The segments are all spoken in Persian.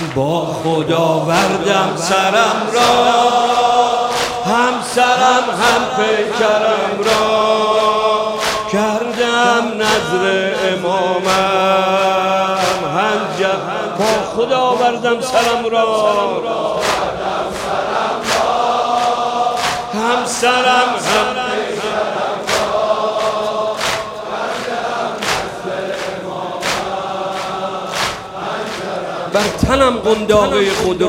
با خدا وردم سرم را، هم سرم هم پیکرم را، کردم نذر امامم هنجم. با خدا وردم سرم را، هم سرم هم پیکرم را، کردم نذر امامم. بر تنم قنداقه خود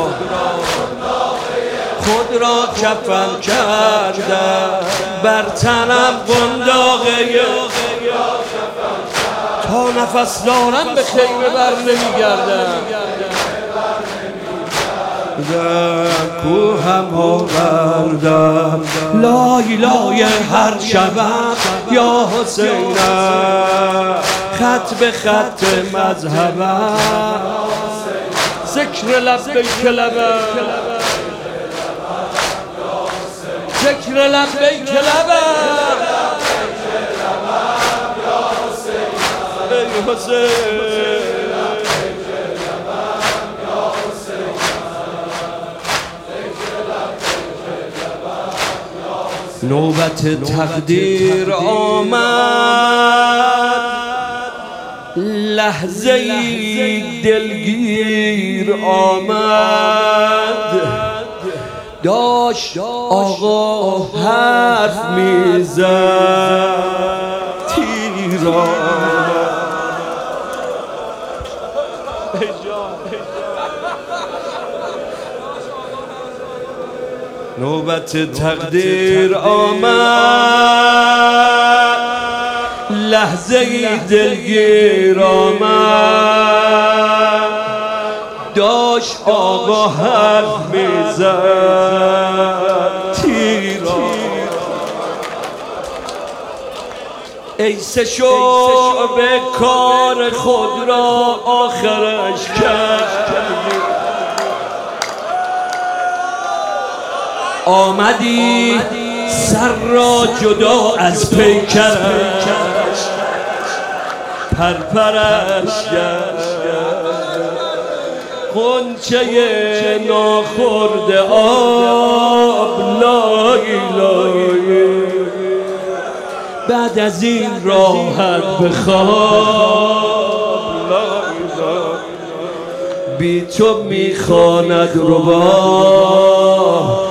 را کفن کردم، بر تنم قنداقه تا نفس دارم به خیمه بر نمیگردم. در کوهم آوردم لای لای هر شبم یا حسینم، خط به خط مذهبم، ذکر لبیک لبم، ذکر لبیک لبم، ای حسین. نوبت تقدیر آمد، لحظه ای دلگیر آمد، داشت آقا حرف میزد، تیر آمد. نوبت تقدیر آمد، لحظه ای دلگیر آمد، داشت آقا حرف میزد، تیر آمد. ای سه شعبه کار خود را آخرش کردی، آمدی سر را جدا از پیکرش، پرپرش غنچه ناخورده آب، لای لای بعد از این راحت بخواب، لای لای بی تو میخواند ربا.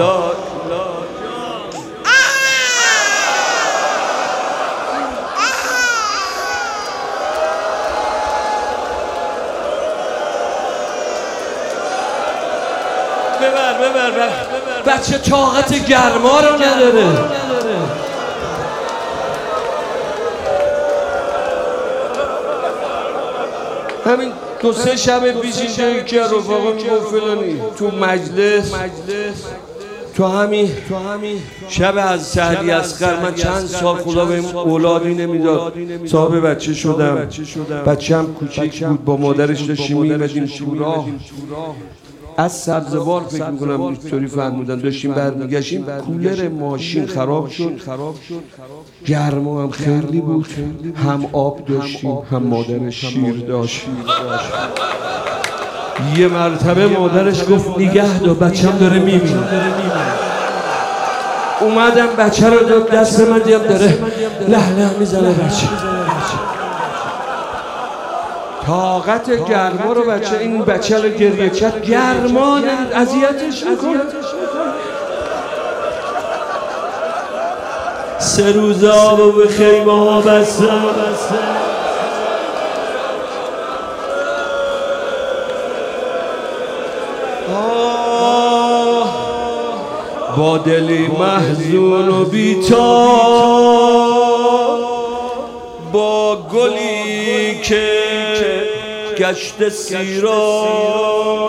ببر بچه طاقت گرما رو نداره. همین دو سه شب پیش اینجا که رفاقا میگفت فلانی تو مجلس، تو همین شب از سهلی اصغر من چند سال خدا به اولادی نمیداد، صاحب بچه شدم، بچه هم کوچیک بود، با مادرش داشتیم میمدیم تو راه از سبزوار، فکر میکنم اینطوری فرمودن، داشتیم برمیگشتیم، کولر ماشین خراب شد، گرما هم خیلی بود، هم آب داشتیم هم مادرش شیر داشت. یه مرتبه مادرش گفت نگه دار بچه‌م داره میمیره. اومدم بچه رو داد دست من، دیدم داره له میزنه بچه. طاقت گرما رو بچه، این بچه رو گریه کرد، گرما اذیتش میکنه. 3 روز آب به خیمه ها بستم، با دلی محزون و بی‌تاب، با گلی که گشت سیراب،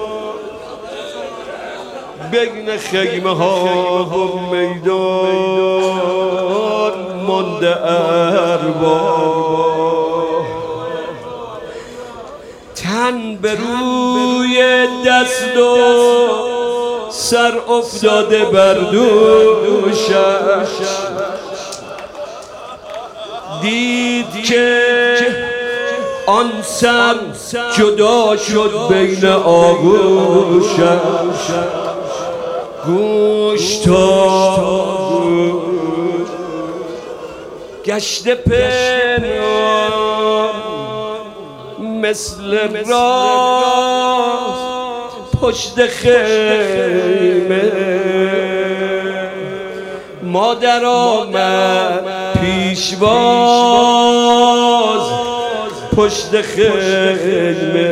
بین خیمه ها و میدان مانده ارباب، تن به روی دست و سر افتاده بر دوشش، دید که آن سم جدا شد بین آغوشم گوش تا گشت پنهان مثل راست پشت خیمه مادر آمد پیشواز پشت خیمه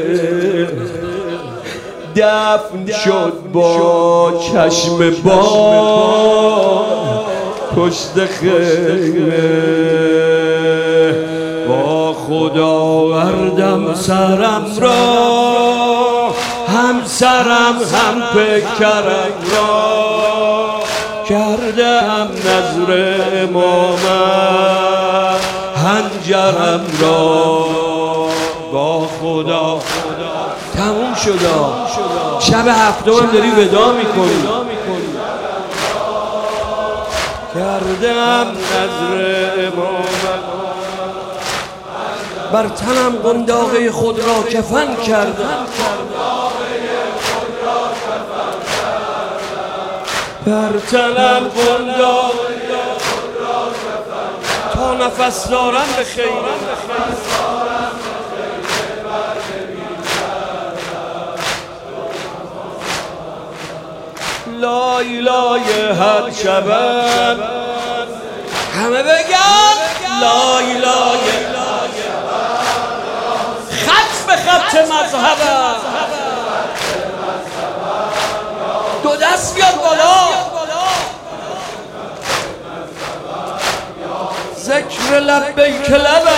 دفن شد با چشم باد پشت خیمه با خدا آوردم سرم را هم سرم هم پیکرم را کردم نظر امامم هنجرم را با خدا تموم شد. شب هفتم هم داری ودا میکنی کردم نظر امامم بر تنم قنداقه خود را کفن کردم بر تنم قنداقه تا نفس دارم به خیمه لای لای هر شبم همه بگن لای لای خط به خط مذهبم دو دست بیاد بالا ذکر لبیک لبم